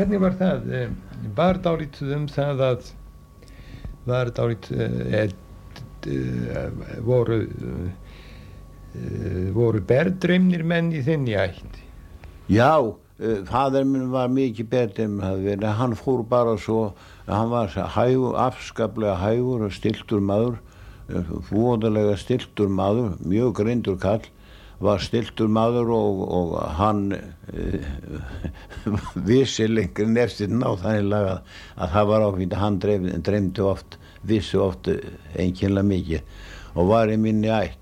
hvernig var það? Var dálítið það að voru berdreymnir menn í þinni ætt? Já, faðir minn var mikið berdreyminn, hann fór bara svo, hann var afskaplega hægur og stiltur maður, voðalega stiltur maður, mjög greindur kall, var stiltur maður og hann vissi lengur nefstir ná þannig að það var áfínt að hann dreymdi oft, vissi oft einkennilega mikið og var í minni ætt.